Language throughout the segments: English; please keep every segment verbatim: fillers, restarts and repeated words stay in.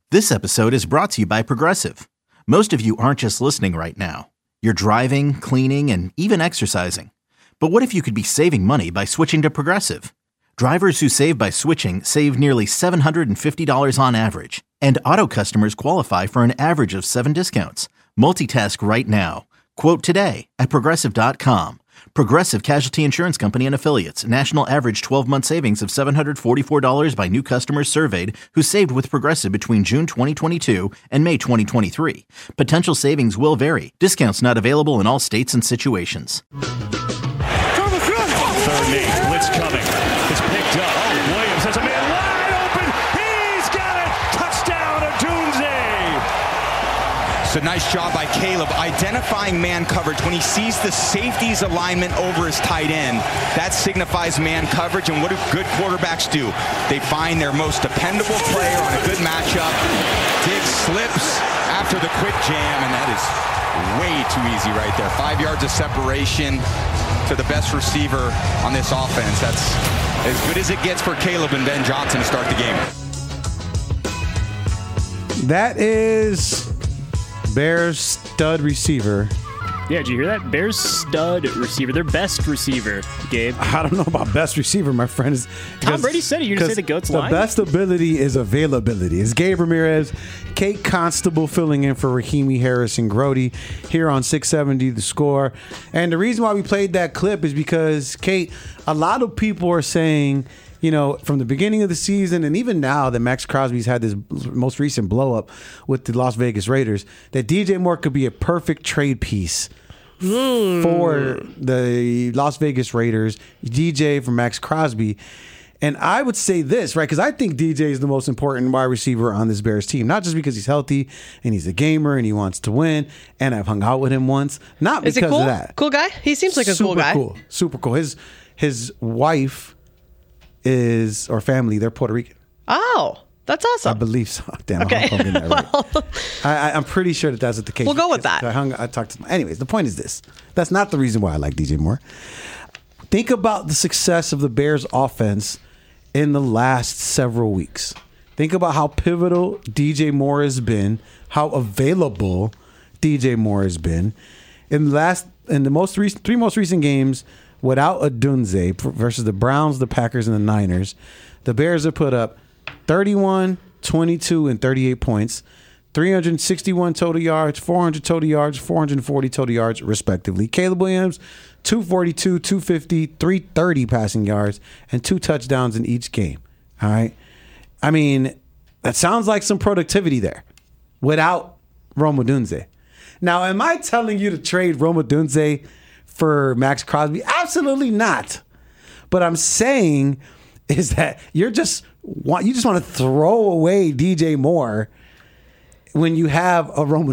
This episode is brought to you by Progressive. Most of you aren't just listening right now. You're driving, cleaning, and even exercising. But what if you could be saving money by switching to Progressive? Drivers who save by switching save nearly seven hundred fifty dollars on average. And auto customers qualify for an average of seven discounts. Multitask right now. Quote today at Progressive dot com. Progressive Casualty Insurance Company and Affiliates. National average twelve-month savings of seven hundred forty-four dollars by new customers surveyed who saved with Progressive between June twenty twenty-two and May twenty twenty-three. Potential savings will vary. Discounts not available in all states and situations. Third and eight. Blitz coming. It's picked up. Oh, Williams has a man wide open. He's got it. Touchdown, Odunze. It's a nice job by Caleb identifying man coverage. When he sees the safety's alignment over his tight end, that signifies man coverage. And what do good quarterbacks do? They find their most dependable player on a good matchup. Diggs slips after the quick jam, and that is way too easy right there. Five yards of separation to the best receiver on this offense. That's as good as it gets for Caleb and Ben Johnson to start the game. That is Bears stud receiver. Yeah, did you hear that? Bears stud receiver. Their best receiver, Gabe. I don't know about best receiver, my friend. Is Tom Brady said it. You're going to say the GOAT's line? The best ability is availability. It's Gabe Ramirez, Kate Constable filling in for Rahimi Harris and Grody here on six seventy The Score. And the reason why we played that clip is because, Kate, a lot of people are saying, you know, from the beginning of the season and even now that Max Crosby's had this most recent blow up with the Las Vegas Raiders, that D J Moore could be a perfect trade piece mm. for the Las Vegas Raiders, D J for Max Crosby. And I would say this, right, because I think D J is the most important wide receiver on this Bears team, not just because he's healthy and he's a gamer and he wants to win, and I've hung out with him once, not is because it cool? of that. Cool guy? He seems like a Super cool guy. Cool. Super cool. His his wife is, or family, they're Puerto Rican. Oh, that's awesome. I believe so. Damn, okay. I'm hoping that right. well, I, I'm pretty sure that that's the case. We'll go with that. I hung. I talked to. Anyways, the point is this. That's not the reason why I like D J Moore. Think about the success of the Bears offense in the last several weeks. Think about how pivotal D J Moore has been, how available D J Moore has been in the last in the most recent three most recent games. Without Odunze versus the Browns, the Packers, and the Niners, the Bears have put up thirty-one, twenty-two, and thirty-eight points, three hundred sixty-one total yards, four hundred total yards, four hundred forty total yards, respectively. Caleb Williams, two forty-two, two fifty, three thirty passing yards, and two touchdowns in each game. All right? I mean, that sounds like some productivity there without Rome Odunze. Now, am I telling you to trade Rome Odunze for Max Crosby? Absolutely not. But I'm saying is that you're just want you just want to throw away D J Moore when you have a Roma.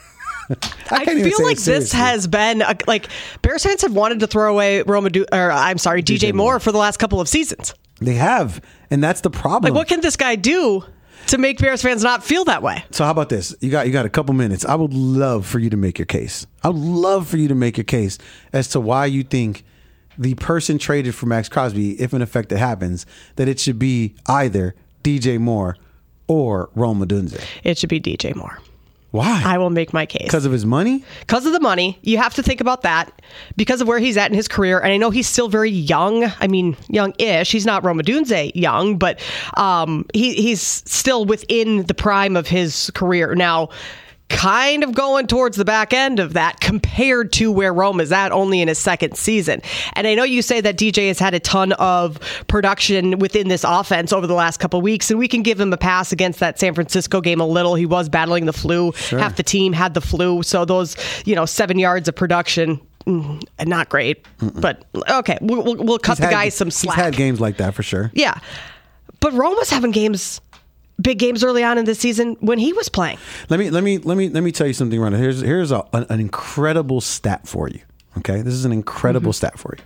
I, I feel like this has been a, like Bears fans have wanted to throw away Roma, or I'm sorry, D J, D J Moore, Moore for the last couple of seasons. They have, and that's the problem. Like, what can this guy do to make Bears fans not feel that way? So how about this? You got you got a couple minutes. I would love for you to make your case. I would love for you to make your case as to why you think the person traded for Max Crosby, if in effect it happens, that it should be either D J Moore or Rome Odunze. It should be D J Moore. Why? I will make my case. Because of his money? Because of the money. You have to think about that. Because of where he's at in his career. And I know he's still very young. I mean, young-ish. He's not Rome Odunze young, but um, he, he's still within the prime of his career. Now, kind of going towards the back end of that compared to where Rome is at only in his second season. And I know you say that D J has had a ton of production within this offense over the last couple of weeks, and we can give him a pass against that San Francisco game a little. He was battling the flu. Sure. Half the team had the flu. So those, you know, seven yards of production, mm, not great. Mm-mm. But okay, we'll, we'll, we'll cut he's the had, guy some slack. He's had games like that for sure. Yeah. But Rome was having games... big games early on in the season when he was playing. Let me let me let me let me tell you something, Rhonda. Here's here's a, an, an incredible stat for you. Okay, this is an incredible mm-hmm. stat for you.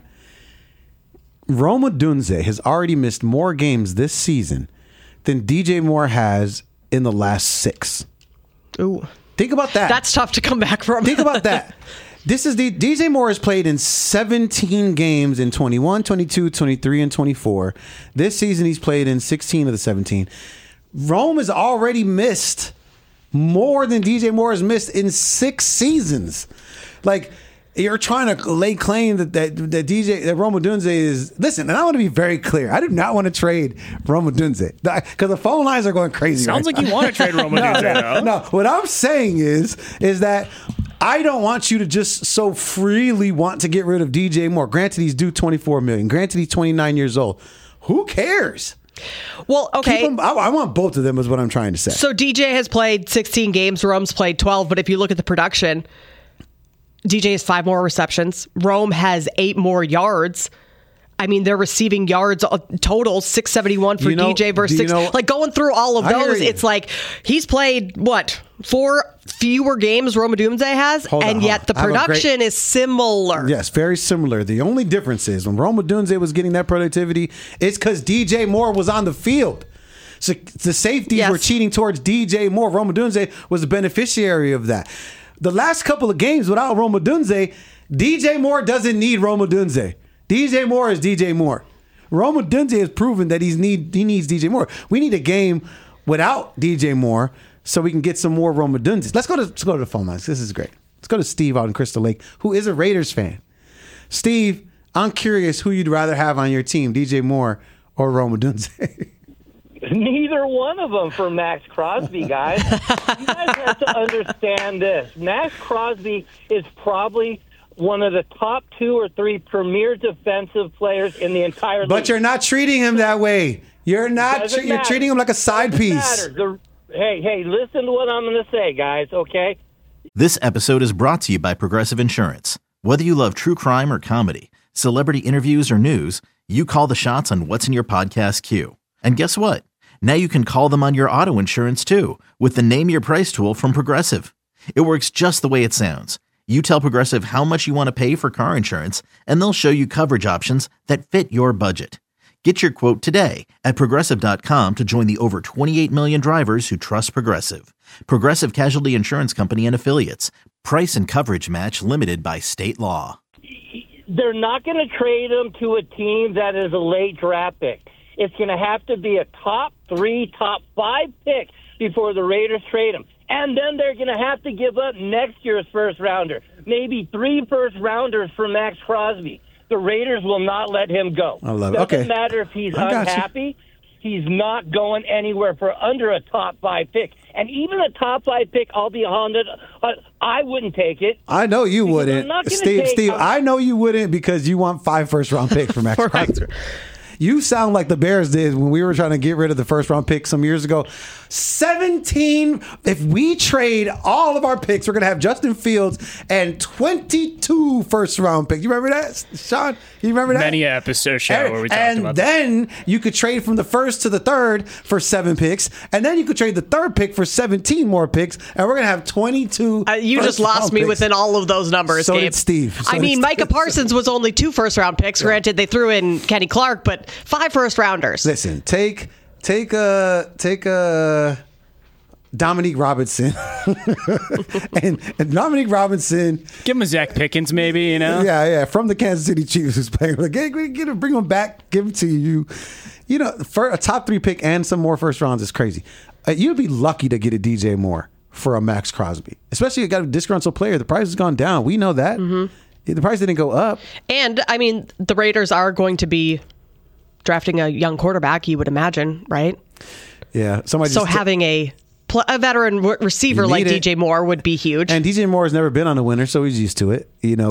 Rome Odunze has already missed more games this season than D J Moore has in the last six. Ooh, think about that. That's tough to come back from. Think about that. This is the D J Moore has played in seventeen games in twenty-one, twenty-two, twenty-three, and twenty-four. This season he's played in sixteen of the seventeen. Rome has already missed more than D J Moore has missed in six seasons. Like, you're trying to lay claim that that, that D J that Rome Odunze is. Listen, and I want to be very clear. I do not want to trade Rome Odunze because the phone lines are going crazy. Sounds right like now. you want to trade Rome Odunze, no, no, though. no, what I'm saying is, is that I don't want you to just so freely want to get rid of D J Moore. Granted, he's due twenty-four million dollars. Granted, he's twenty-nine years old. Who cares? Well, okay. Keep him, I, I want both of them is what I'm trying to say. So D J has played sixteen games. Rome's played twelve. But if you look at the production, D J has five more receptions. Rome has eight more yards. I mean, they're receiving yards total six seventy-one for You know- D J versus do you six. know- Like going through all of I hear those, you. it's like he's played what four fewer games Rome Odunze has, Hold on, and hold yet on. the I have a great- production is similar. Yes, very similar. The only difference is when Rome Odunze was getting that productivity, it's because D J Moore was on the field. So the safeties Yes. were cheating towards D J Moore. Rome Odunze was the beneficiary of that. The last couple of games without Rome Odunze, D J Moore doesn't need Rome Odunze. D J Moore is D J Moore. Rome Odunze has proven that he's need he needs D J Moore. We need a game without D J Moore so we can get some more Rome Odunze. Let's go to let's go to the phone lines. This is great. Let's go to Steve out in Crystal Lake, who is a Raiders fan. Steve, I'm curious who you'd rather have on your team, D J Moore or Rome Odunze. Neither one of them for Max Crosby, guys. You guys have to understand this. Max Crosby is probably one of the top two or three premier defensive players in the entire league. But you're not treating him that way. You're not. Doesn't Tre- you're matter. treating him like a side Doesn't piece. matter. The, hey, hey, listen to what I'm going to say, guys, okay? This episode is brought to you by Progressive Insurance. Whether you love true crime or comedy, celebrity interviews or news, you call the shots on what's in your podcast queue. And guess what? Now you can call them on your auto insurance too with the Name Your Price tool from Progressive. It works just the way it sounds. You tell Progressive how much you want to pay for car insurance, and they'll show you coverage options that fit your budget. Get your quote today at Progressive dot com to join the over twenty-eight million drivers who trust Progressive. Progressive Casualty Insurance Company and Affiliates. Price and coverage match limited by state law. They're not going to trade him to a team that is a late draft pick. It's going to have to be a top three, top five pick before the Raiders trade him. And then they're going to have to give up next year's first rounder, maybe three first rounders for Max Crosby. The Raiders will not let him go. I love it. Doesn't Okay. matter if he's I got you. unhappy. He's not going anywhere for under a top five pick. And even a top five pick, I'll be honest, uh, I wouldn't take it. I know you Because wouldn't, I'm not gonna Steve. take- Steve, I'm- I know you wouldn't because you want five first round picks for Max Crosby. You sound like the Bears did when we were trying to get rid of the first round pick some years ago. seventeen. If we trade all of our picks, we're going to have Justin Fields and twenty-two first round picks. You remember that, Sean? You remember that? Many a episode show And, where we talked and about that. then you could trade from the first to the third for seven picks, and then you could trade the third pick for seventeen more picks, and we're going to have twenty-two. Uh, you just first-round lost me picks. within all of those numbers, So Gabe. did Steve. So I did mean, Steve. Micah Parsons was only two first round picks. Granted, they threw in Kenny Clark, but five first rounders. Listen, take take a take a Dominique Robinson and, and Dominique Robinson. Give him a Zach Pickens, maybe, you know? Yeah, yeah, from the Kansas City Chiefs, who's playing. Like, get, get him, bring him back, give him to you. You know, for a top three pick and some more first rounds is crazy. Uh, you'd be lucky to get a D J Moore for a Max Crosby, especially you got a disgruntled player. The price has gone down. We know that. Mm-hmm. The price didn't go up. And, I mean, the Raiders are going to be drafting a young quarterback, you would imagine, right? Yeah, somebody. So just t- having a pl- a veteran w- receiver You like need it. D J Moore would be huge. And D J Moore has never been on a winner, so he's used to it. You know.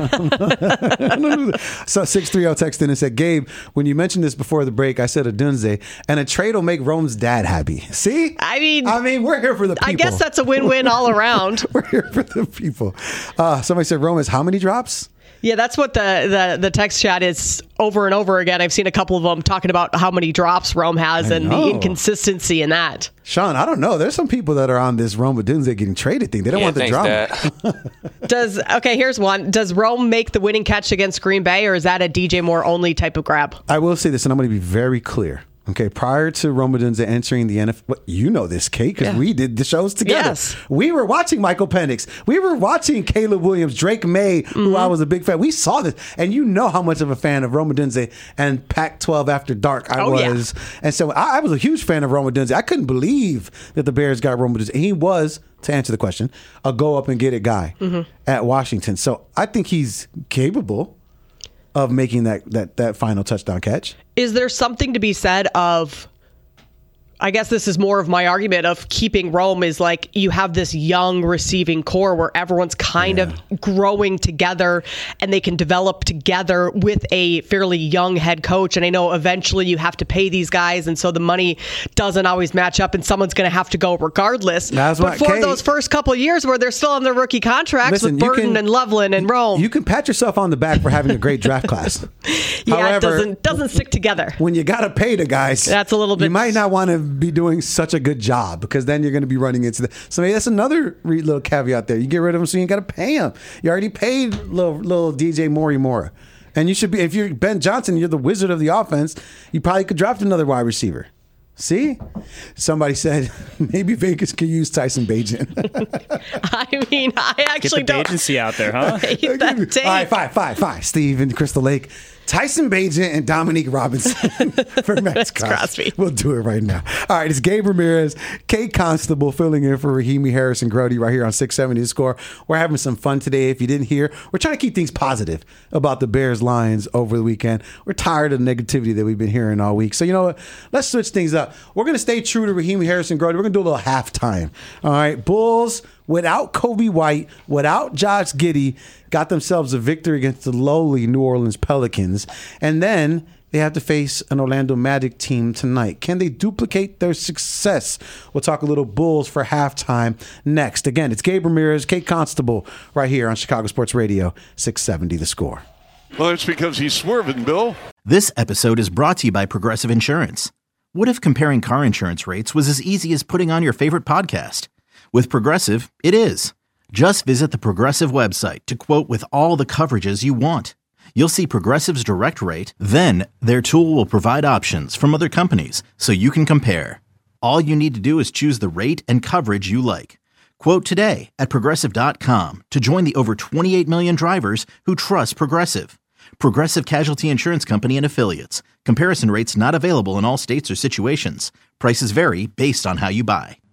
So six three zero texted in and said, Gabe, when you mentioned this before the break, I said Odunze, and a trade will make Rome's dad happy. See? I mean, I mean, we're here for the people. I guess that's a win-win all around. We're here for the people. Uh, somebody said Rome has how many drops? Yeah, that's what the, the, the text chat is over and over again. I've seen a couple of them talking about how many drops Rome has I and know. the inconsistency in that. Sean, I don't know. There's some people that are on this Rome Odunze getting traded thing. They don't Yeah, want the thanks, drama. Dad. Does okay, here's one. Does Rome make the winning catch against Green Bay, or is that a D J Moore only type of grab? I will say this, and I'm going to be very clear. Okay, prior to Rome Odunze entering the N F L, you know this, Kate, because Yeah. we did the shows together. Yes. We were watching Michael Penix. We were watching Caleb Williams, Drake May, who Mm-hmm. I was a big fan. We saw this, and you know how much of a fan of Rome Odunze and Pac twelve After Dark I Oh, yeah. was. And so I, I was a huge fan of Rome Odunze. I couldn't believe that the Bears got Rome Odunze. He was, to answer the question, a go up and get it guy Mm-hmm. at Washington. So I think he's capable of making that, that, that final touchdown catch. Is there something to be said of, I guess this is more of my argument of keeping Rome is like you have this young receiving core where everyone's kind Yeah. of growing together and they can develop together with a fairly young head coach. And I know eventually you have to pay these guys. And so the money doesn't always match up and someone's going to have to go regardless. That's but what- for Kate- those first couple of years where they're still on their rookie contracts Listen, with you Burton can- and Loveland and Rome. You can pat yourself on the back for having a great draft class. yeah, However, it doesn't, doesn't stick together. when you got to pay the guys, That's a little You bit- might not want to be doing such a good job because then you're going to be running into the. So maybe that's another re- little caveat there. You get rid of him, so you got to pay him. You already paid little little D J Morimora, and you should be. If you're Ben Johnson, you're the wizard of the offense. You probably could draft another wide receiver. See, somebody said maybe Vegas could use Tyson Bagent. I mean, I Get actually the don't agency out there, huh? hate that take. All right, fine, fine, fine. Steve and Crystal Lake, Tyson Bagent and Dominique Robinson for Max Crosby. Crosby. We'll do it right now. All right, it's Gabe Ramirez, Kate Constable filling in for Rahimi Harrison Grody right here on six seventy The Score. We're having some fun today. If you didn't hear, we're trying to keep things positive about the Bears Lions over the weekend. We're tired of the negativity that we've been hearing all week. So you know what? Let's switch things up. We're going to stay true to Rahimi Harrison Grody. We're going to do a little halftime. All right, Bulls without Kobe White, without Josh Giddey, got themselves a victory against the lowly New Orleans Pelicans. And then they have to face an Orlando Magic team tonight. Can they duplicate their success? We'll talk a little Bulls for halftime next. Again, it's Gabe Ramirez, Kate Constable, right here on Chicago Sports Radio, six seventy The Score. Well, it's because he's swerving, Bill. This episode is brought to you by Progressive Insurance. What if comparing car insurance rates was as easy as putting on your favorite podcast? With Progressive, it is. Just visit the Progressive website to quote with all the coverages you want. You'll see Progressive's direct rate, then their tool will provide options from other companies so you can compare. All you need to do is choose the rate and coverage you like. Quote today at Progressive dot com to join the over twenty-eight million drivers who trust Progressive. Progressive Casualty Insurance Company and Affiliates. Comparison rates not available in all states or situations. Prices vary based on how you buy.